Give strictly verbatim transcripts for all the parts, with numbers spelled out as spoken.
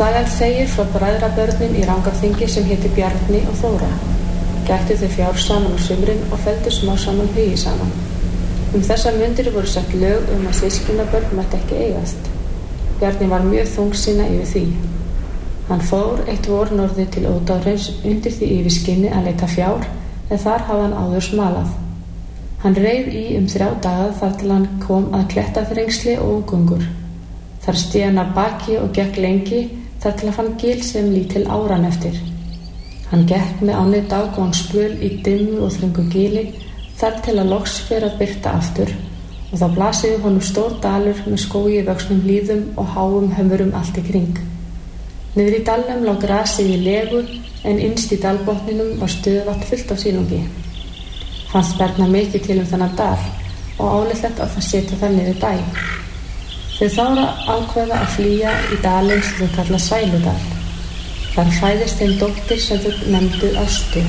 sagan segir frá bræðrabörnum í Rangárþingi sem héti Bjarni og Þóra. Gættu þau fjár saman á sumrin og felldu smá saman hugi saman. Um þessar mundir voru sett lög um að systkinabörn mætti ekki eigast. Bjarni var mjög þungsýna yfir því. Hann fór eitt vor norður til Ódáðhrauns undir því yfirskinni að leita fjár, en þar hafði hann áður smalað. Hann reið í um þrjá daga þar til hann kom að Klettaþrengsli og Úgungur. Þar sté hann af baki og gekk lengi þar til að fann gil sem lítil áran eftir. Hann gekk með ánni dágóðan spöl í dimmu og þröngu gili þar til að loks fer að birta aftur og þá blasiði honum stór dalur með skógi vöxnum hlíðum og háum hömrum allt í kring. Niður í dalnum lá grasið í legu en innst í dalbotninum var stöðuvatn fullt af sílungi. Fannst Berna mikið til um þennan dal og álitlegt að það setja þar niður bæ. Þau Þóra ákveða að flýja í dalinn sem þau kalla Sæludal. Þar fæðist þeim dóttir sem þau nefndu Ástu.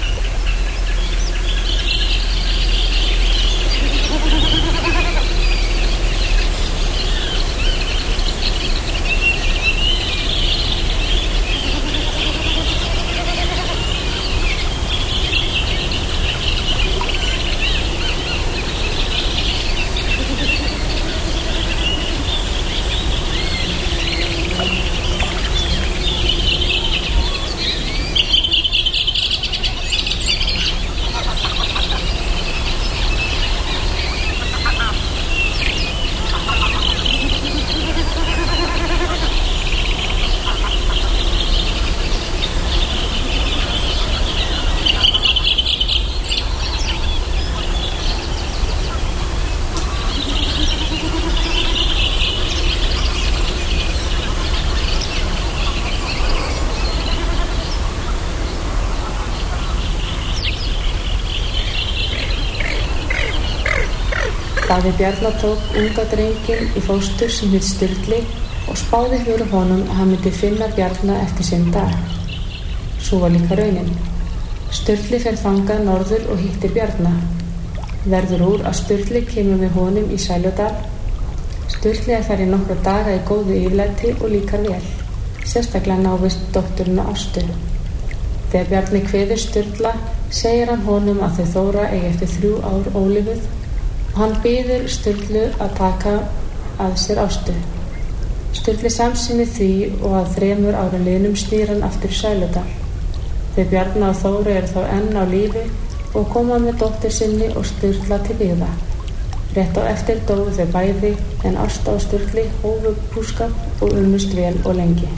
Daði Bjarna tók unga drenginn í fóstur sem hét Sturli og spáði fyrir honum að hann myndi finna Bjarna eftir sinn dag. Svo var líka raunin. Sturli fer þangað norður og hittir Bjarna. Verður úr að Sturli kemur með honum í Sæludal. Sturli er þar í nokkra daga í góðu yfirlæti og líkar vel. Sérstaklega návist dótturina Ástu. Þegar Bjarni kveður Sturla segir hann honum að þau Þóra eigi eftir þrjú ár ólifuð og hann biður Sturlu að taka að sér Ástu. Sturli samsinnir því og að þremur árum liðnum snýr hann aftur í Sæludal. Þau Bjarna og Þóra eru þá enn á lífi og koma með dóttur sinni og Sturla til byggða. Rétt á eftir dóu þau bæði en Ásta og Sturli hófu búskap og unnust vel og lengi.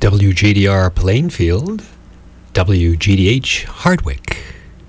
W G D R Plainfield, W G D H Hardwick.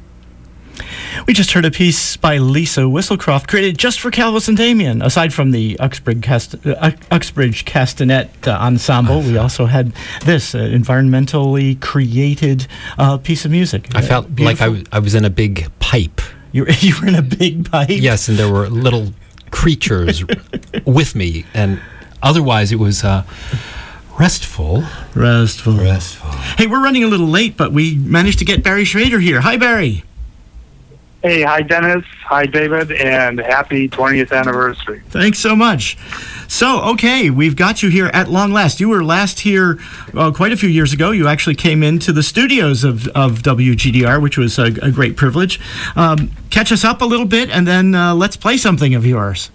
We just heard a piece by Lisa Whistlecroft created just for Calvis and Damien. Aside from the Uxbridge, Cast- uh, Uxbridge Castanet uh, Ensemble, we also had this uh, environmentally created uh, piece of music. I felt uh, like I, w- I was in a big pipe. You were, you were in a big pipe? Yes, and there were little creatures with me, and otherwise it was uh, restful. Restful. Restful. Hey, we're running a little late, but we managed to get Barry Schrader here. Hi, Barry. Hey, hi, Dennis. Hi, David, and happy twentieth anniversary. Thanks so much. So, okay, we've got you here at long last. You were last here uh, quite a few years ago. You actually came into the studios of, of W G D R, which was a, a great privilege. Um, catch us up a little bit, and then uh, let's play something of yours.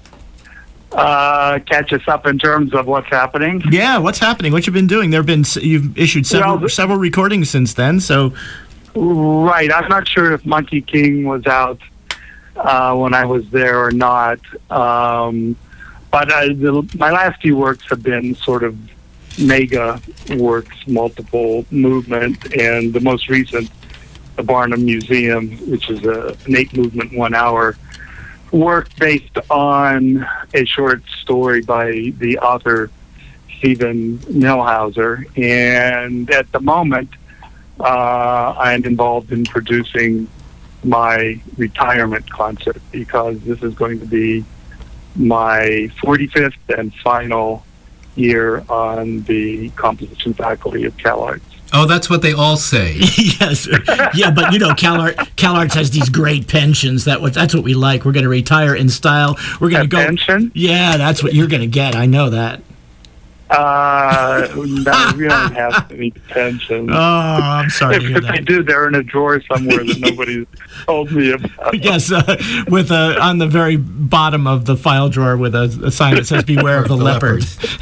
Uh, catch us up in terms of what's happening. Yeah, what's happening? What you've been doing? There've been you've issued several Well, several recordings since then. So. Right. I'm not sure if Monkey King was out uh, when I was there or not. Um, but I, the, my last few works have been sort of mega works, multiple movement, and the most recent, the Barnum Museum, which is a, an eight movement, one hour work based on a short story by the author Stephen Millhauser. And at the moment, Uh, I'm involved in producing my retirement concert because this is going to be my forty-fifth and final year on the composition faculty of CalArts. Oh, that's what they all say. Yes. Yeah, but you know, CalArt, CalArts has these great pensions. That what, That's what we like. We're going to retire in style. We're going to go. Pension? Yeah, that's what you're going to get. I know that. Uh, no, we don't have any pensions. Oh, I'm sorry if, to hear if that. they do, they're in a drawer somewhere that nobody's told me about. Yes, uh, with a, on the very bottom of the file drawer with a, a sign that says "Beware of the, the leopard."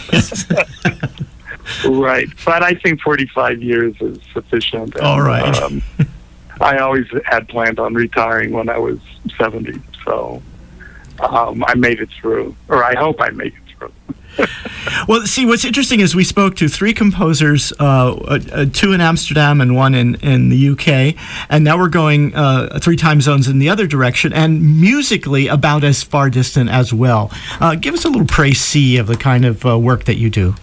Right, but I think forty-five years is sufficient. And, all right. Um, I always had planned on retiring when I was seventy, so um, I made it through, or I hope I make it through. Well, see, what's interesting is we spoke to three composers, uh, uh, two in Amsterdam and one in, in the U K, and now we're going uh, three time zones in the other direction, and musically about as far distant as well. Uh, give us a little précis of the kind of uh, work that you do.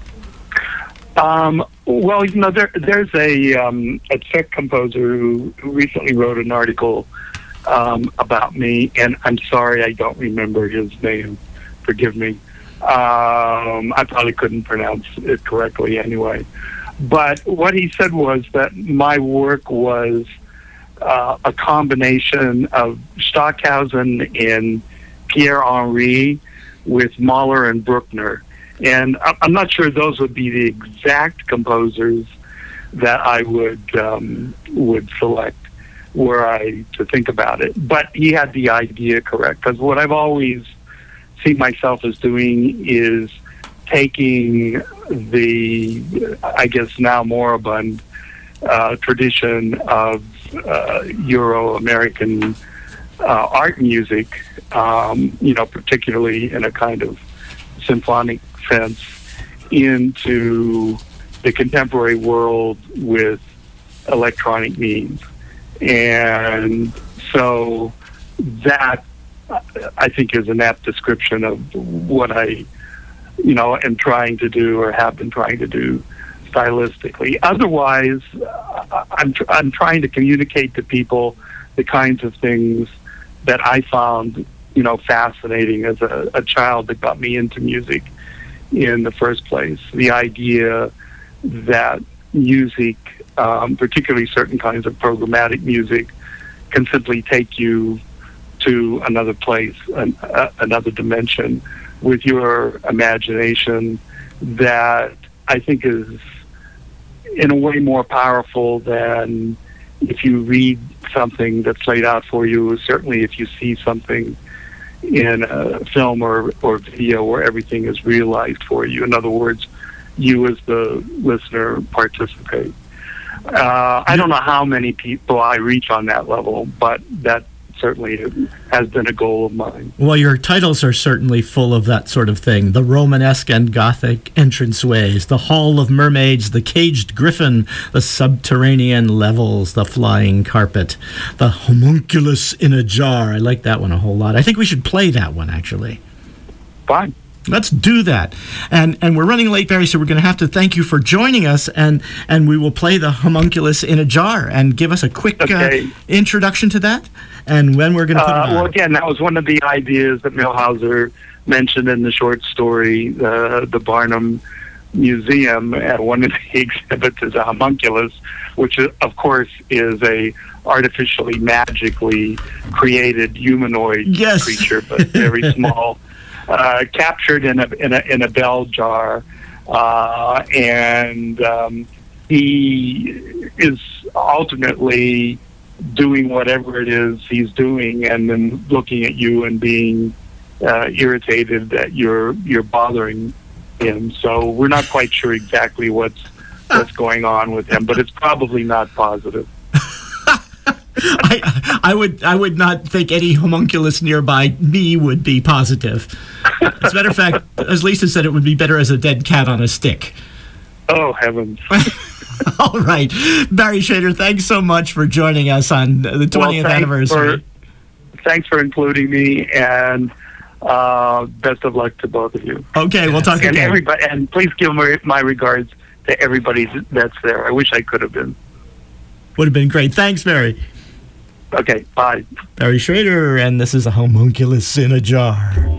Um, well, you know, there, there's a, um, a Czech composer who, who recently wrote an article um, about me, and I'm sorry I don't remember his name. Forgive me. Um, I probably couldn't pronounce it correctly anyway. But what he said was that my work was uh, a combination of Stockhausen and Pierre Henry with Mahler and Bruckner. And I'm not sure those would be the exact composers that I would um, would select were I to think about it. But he had the idea correct, because what I've always seen myself as doing is taking the, I guess now moribund, uh, tradition of uh, Euro-American uh, art music, um, you know, particularly in a kind of symphonic sense, into the contemporary world with electronic means. And so that, I think, is an apt description of what I, you know, am trying to do or have been trying to do stylistically. Otherwise, I'm, tr- I'm trying to communicate to people the kinds of things that I found, you know, fascinating as a, a child that got me into music in the first place. The idea that music, um, particularly certain kinds of programmatic music, can simply take you to another place, an, uh, another dimension with your imagination that I think is in a way more powerful than if you read something that's laid out for you, certainly if you see something in a film or, or video where everything is realized for you. In other words, you as the listener participate. Uh, I don't know how many people I reach on that level, but that certainly has been a goal of mine. Well, your titles are certainly full of that sort of thing. The Romanesque and Gothic entranceways, the Hall of Mermaids, the Caged Griffin, the Subterranean Levels, the Flying Carpet, the Homunculus in a Jar. I like that one a whole lot. I think we should play that one, actually. Fine. Let's do that. And and we're running late, Barry, so we're going to have to thank you for joining us, and, and we will play the Homunculus in a Jar. And give us a quick okay. uh, introduction to that, and when we're going to put uh, it on. Well, again, that was one of the ideas that Milhauser mentioned in the short story, the, the Barnum Museum. Uh, one of the exhibits is a homunculus, which, of course, is a artificially, magically created humanoid yes. creature, but very small. Uh, captured in a in a in a bell jar, uh, and um, he is ultimately doing whatever it is he's doing, and then looking at you and being uh, irritated that you're you're bothering him. So we're not quite sure exactly what's what's going on with him, but it's probably not positive. I, I would I would not think any homunculus nearby me would be positive. As a matter of fact, as Lisa said, it would be better as a dead cat on a stick. Oh, heavens. All right. Barry Schrader, thanks so much for joining us on the twentieth well, anniversary. For, thanks for including me, and uh, best of luck to both of you. Okay, we'll talk and again. Everybody, and please give my, my regards to everybody that's there. I wish I could have been. Would have been great. Thanks, Barry. Okay, bye. Barry Schrader, and this is a homunculus in a jar.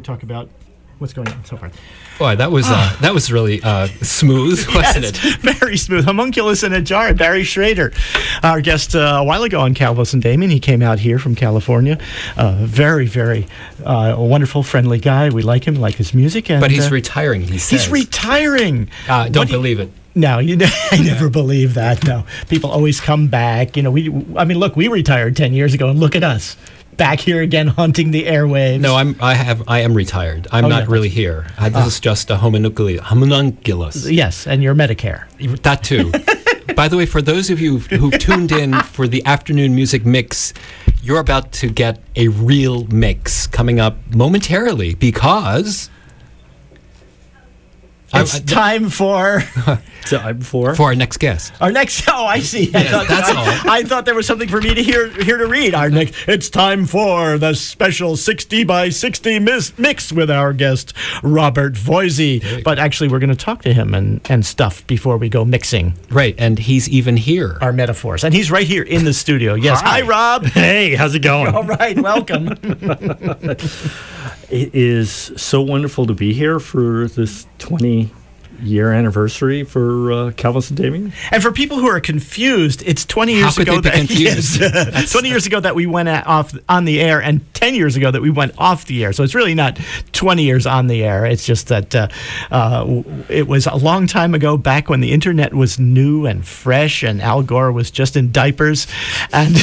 talk about what's going on and so forth. Boy, that was uh, that was really uh, smooth, wasn't Yes, it? very smooth. Homunculus in a jar. Barry Schrader, our guest uh, a while ago on Calvos and Damien. He came out here from California. Uh, very, very uh, wonderful, friendly guy. We like him, like his music. And, But he's uh, retiring. He says. he's retiring. Uh, don't What do you- believe it. No, you, I never believe that. No, people always come back. You know, we. I mean, look, we retired ten years ago, and look at us, back here again, haunting the airwaves. No, I'm. I have. I am retired. I'm Oh, not yeah. really here. Uh, this is just a homunculus. Homunculus. Yes, and your Medicare. That too. By the way, for those of you who've tuned in for the afternoon music mix, you're about to get a real mix coming up momentarily because It's I- time for Time for for our next guest. our next. Oh, I see. I, Yeah, thought, that's I, all. I thought there was something for me to hear here to read. Our next. It's time for the special sixty by sixty mis- mix with our guest Robert Voisey. you But actually, we're going to talk to him and and stuff before we go mixing Right, and he's even here. our metaphors. And he's right here in the studio. Yes. Hi, Hi. Rob. Hey, how's it going? All right. Welcome. It is so wonderful to be here for this twenty year anniversary for uh, Calvos and Damien. And for people who are confused, it's twenty years How could ago they be that confused? Yes. twenty years ago that we went a- off on the air, and ten years ago that we went off the air. So it's really not twenty years on the air. It's just that uh, uh, w- it was a long time ago, back when the internet was new and fresh, and Al Gore was just in diapers, and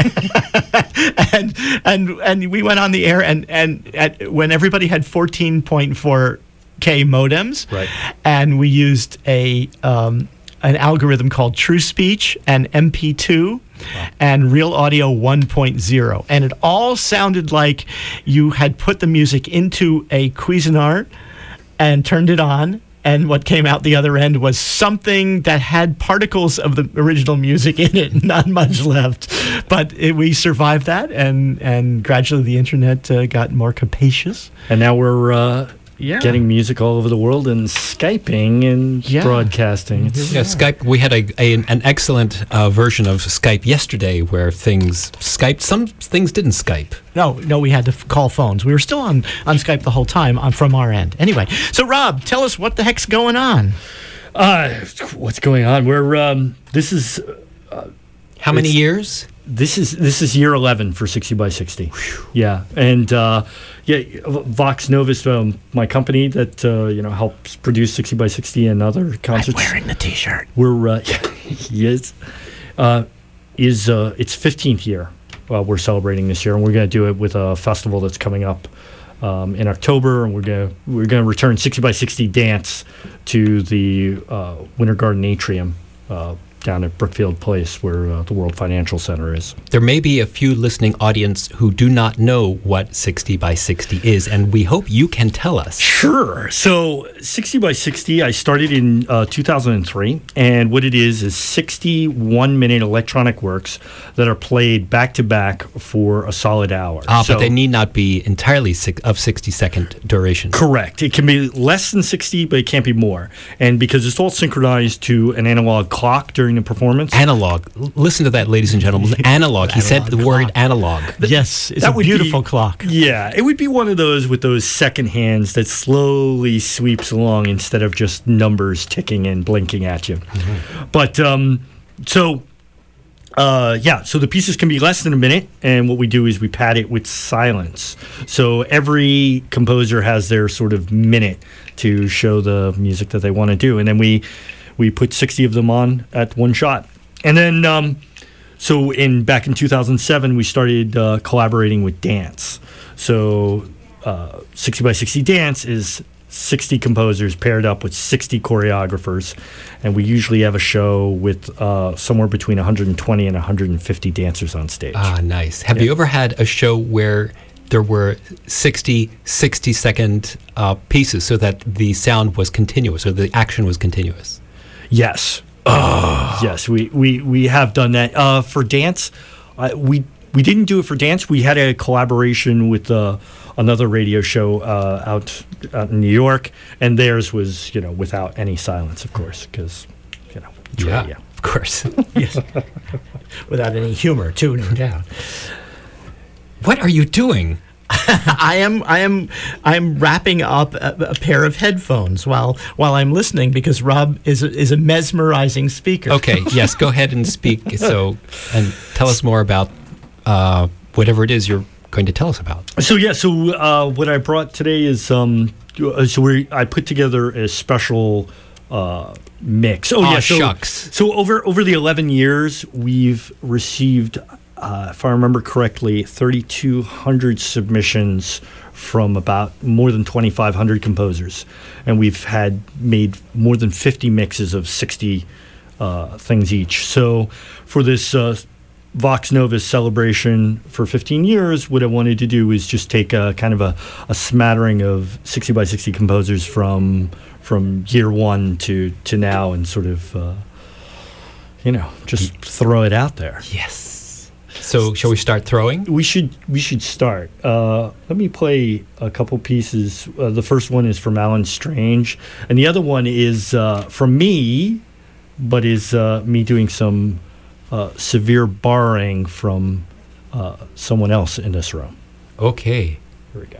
and and and we went on the air, and and at, when everybody had fourteen point four K modems, Right. and we used a um, an algorithm called True Speech and M P two and Real Audio one point oh, and it all sounded like you had put the music into a Cuisinart and turned it on. And what came out the other end was something that had particles of the original music in it, not much left. But it, we survived that, and, and gradually the internet uh, got more capacious. And now we're uh, Yeah. getting music all over the world and Skyping and Yeah. broadcasting. It's, Yeah, Skype. We had a, a an excellent uh, version of Skype yesterday, where things Skype. Some things didn't Skype. No, no, we had to f- call phones. We were still on, on Skype the whole time on, from our end. Anyway, so Rob, tell us what the heck's going on. uh, what's going on? We're um, this is How many It's- years? This is this is year eleven for sixty by sixty. Yeah, and uh, yeah, Vox Novus, um, my company that uh, you know helps produce sixty by sixty and other concerts. the T-shirt. We're uh, yes, uh, is uh, its fifteenth year. Uh, we're celebrating this year, and we're going to do it with a festival that's coming up um, in October, and we're going to we're going to return sixty by sixty dance to the uh, Winter Garden Atrium. Uh, down at Brookfield Place, where uh, the World Financial Center is. There may be a few listening audience who do not know what sixty by sixty is, and we hope you can tell us. Sure. So sixty by sixty, I started in uh, two thousand three, and what it is is sixty one-minute electronic works that are played back-to-back for a solid hour. Ah, So- but they need not be entirely six, of sixty-second duration. Correct. It can be less than sixty, but it can't be more. And because it's all synchronized to an analog clock during the performance. Analog. L- Listen to that, ladies and gentlemen. Analog. He said the Analog word clock. analog. Yes, it's That a would be- beautiful clock. Yeah, it would be one of those with those second hands that slowly sweeps along instead of just numbers ticking and blinking at you. But um, so, uh, yeah, so the pieces can be less than a minute, and what we do is we pad it with silence. So every composer has their sort of minute to show the music that they want to do, and then we we put sixty of them on at one shot, and then. Um, So in back in two thousand seven, we started uh, collaborating with dance. So uh, sixty by sixty dance is sixty composers paired up with sixty choreographers, and we usually have a show with uh, somewhere between one hundred twenty and one hundred fifty dancers on stage. Ah, nice. Have you ever had a show where there were sixty sixty-second uh, pieces so that the sound was continuous or the action was continuous? Yes. Oh. Yes, we, we, we have done that. Uh, for dance, uh, we we didn't do it for dance. We had a collaboration with uh, another radio show uh, out, out in New York, and theirs was, you know, without any silence, of course, because, you know, it's radio. Of course. Yes, without any humor, too, no doubt. What are you doing? I am I am I am wrapping up a, a pair of headphones while while I'm listening because Rob is a, is a mesmerizing speaker. Okay, yes, go ahead and speak. So, and tell us more about uh, whatever it is you're going to tell us about. So yeah, so uh, what I brought today is um, so we I put together a special uh, mix. Oh Aw, yeah, so, shucks. So over over the eleven years, we've received, uh, if I remember correctly, thirty-two hundred submissions from about more than twenty-five hundred composers, and we've had made more than fifty mixes of sixty uh, things each. So for this Uh, Vox Novus celebration for fifteen years, what I wanted to do is just take a kind of a, a smattering of sixty by sixty composers from from year one to, to now and sort of, uh, you know, just throw it out there. Yes. So, shall we start throwing? We should we should start. Uh, let me play a couple pieces. Uh, the first one is from Alan Strange, and the other one is uh, from me, but is uh, me doing some Uh, severe borrowing from uh, someone else in this room. Okay. Here we go.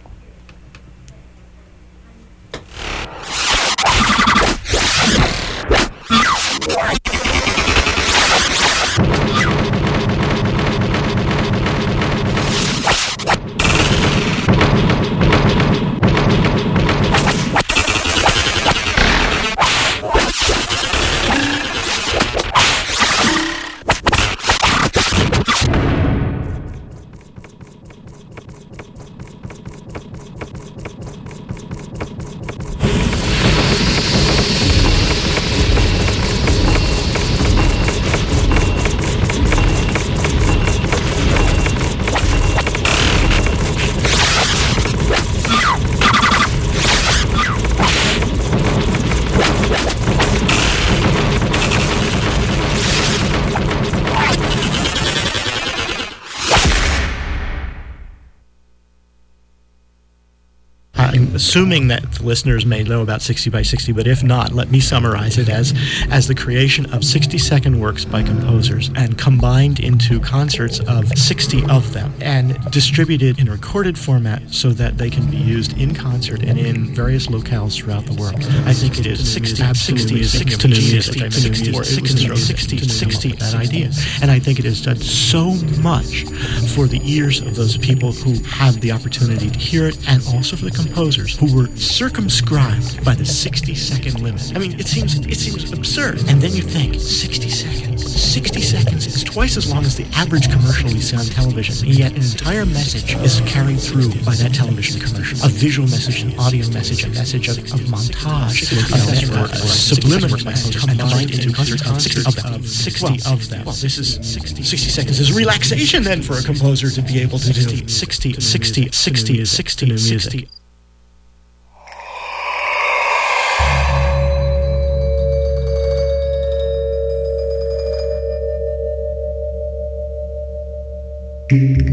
Assuming that the listeners may know about sixty by sixty, but if not, let me summarize it as as the creation of sixty-second works by composers and combined into concerts of sixty of them and distributed in recorded format so that they can be used in concert and in various locales throughout the world. I think it is sixty, sixty, sixty to new music, sixty, sixty, that idea. And I think it has done so much for the ears of those people who have the opportunity to hear it and also for the composers who were circumscribed by the sixty-second limit. I mean, it seems it seems absurd. And then you think, sixty seconds. sixty seconds is twice as long as the average commercial we see on television, and yet an entire message is carried through by that television commercial. A visual message, an audio message, a message of, of montage, a network, a subliminal message, combined into concert of sixty of them. sixty of them. Well, this is sixty, sixty seconds is relaxation then for a composer to be able to do sixty, sixty, sixty, sixty, sixty. Mm-hmm.